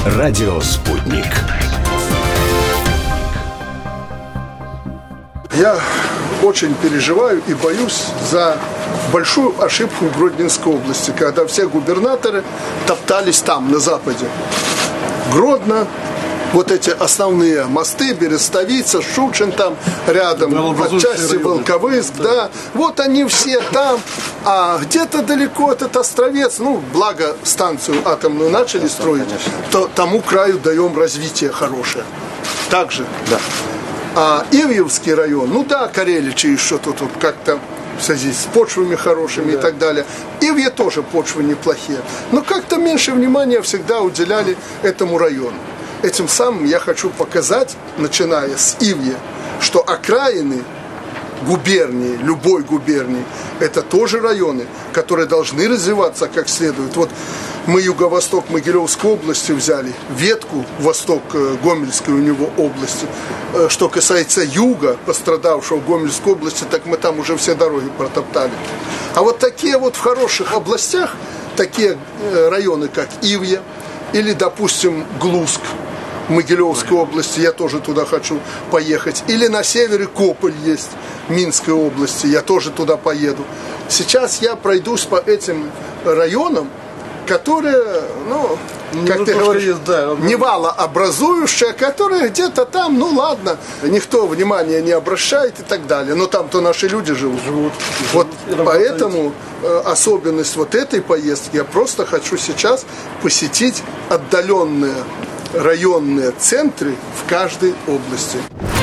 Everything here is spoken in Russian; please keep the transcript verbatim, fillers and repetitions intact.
Радио «Спутник». Я очень переживаю и боюсь за большую ошибку в Гродненской области, когда все губернаторы топтались там, на западе. Гродно, вот эти основные мосты, Берестовица, Шучин там рядом, отчасти Волковыск, да. да. Вот они все там, а где-то далеко этот Островец, ну, благо станцию атомную начали строить, то тому краю даем развитие хорошее. Так же. Да. А Ивьевский район, ну да, Кареличи еще тут вот как-то в связи с почвами хорошими, да, и так далее. Ивье тоже почвы неплохие. Но как-то меньше внимания всегда уделяли этому району. Этим самым я хочу показать, начиная с Ивья, что окраины губернии, любой губернии, это тоже районы, которые должны развиваться как следует. Вот мы юго-восток Могилевской области взяли, ветку восток Гомельской у него области. Что касается юга, пострадавшего в Гомельской области, так мы там уже все дороги протоптали. А вот такие вот в хороших областях, такие районы, как Ивья или, допустим, Глуск, Могилевской области, я тоже туда хочу поехать. Или на севере Кополь есть, Минской области, я тоже туда поеду. Сейчас я пройдусь по этим районам, которые, ну, как ну, ты говоришь, есть, да, не валообразующие, которые где-то там, ну ладно, никто внимания не обращает и так далее. Но там-то наши люди живут. живут вот живут, поэтому э, особенность вот этой поездки, я просто хочу сейчас посетить отдаленные районные центры в каждой области.